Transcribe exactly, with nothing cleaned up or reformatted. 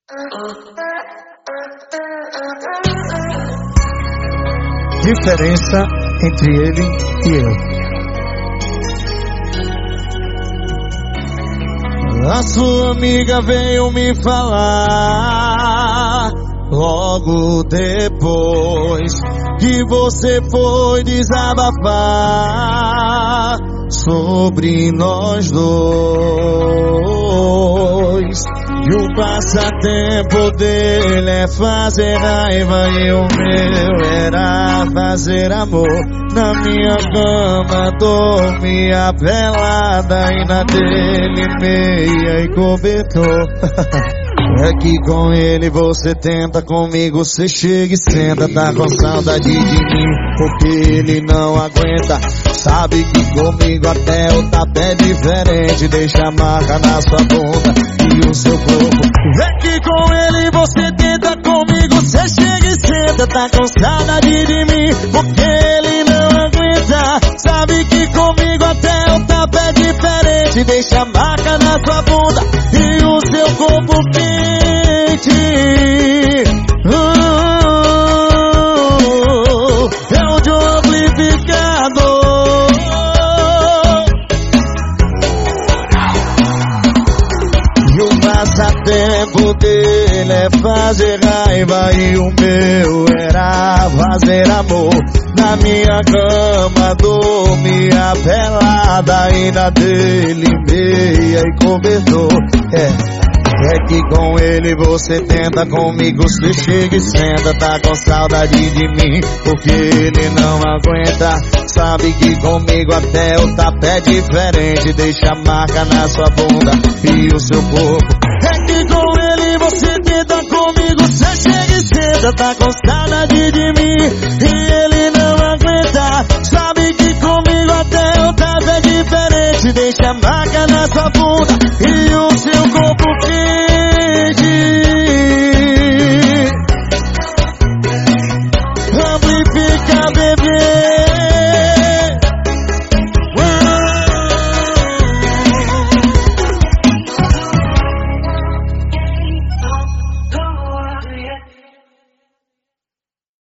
Diferença entre ele e eu. A sua amiga veio me falar logo depois que você foi desabafar sobre nós dois. E o passatempo dele é fazer raiva e o meu era fazer amor. Na minha cama dormia pelada e na dele meia e cobertor. É que com ele você tenta, comigo você chega e senta. Tá com saudade de mim porque ele não aguenta. Sabe que comigo até o tapa é diferente. Deixa a marca na sua bunda e o seu corpo. É que com ele você tenta, comigo você chega e senta. Tá com saudade de mim porque ele não aguenta. Sabe que comigo até o tapa é diferente. Deixa a marca na sua bunda e o seu corpo quente. uh, É o de um amplificador. E o passatempo dele é fazer raiva e o meu era fazer amor. Na minha cama dormia pelada e na dele meia e cobertor. É, é que com ele você tenta, comigo você chega e senta. Tá com saudade de mim porque ele não aguenta. Sabe que comigo até o tapa é diferente. Deixa a marca na sua bunda e o seu corpo. É que com ele você tenta, comigo você chega e senta. Tá com saudade de mim e ele não aguenta. Sabe que comigo até o tapa é diferente. Deixa a marca na sua bunda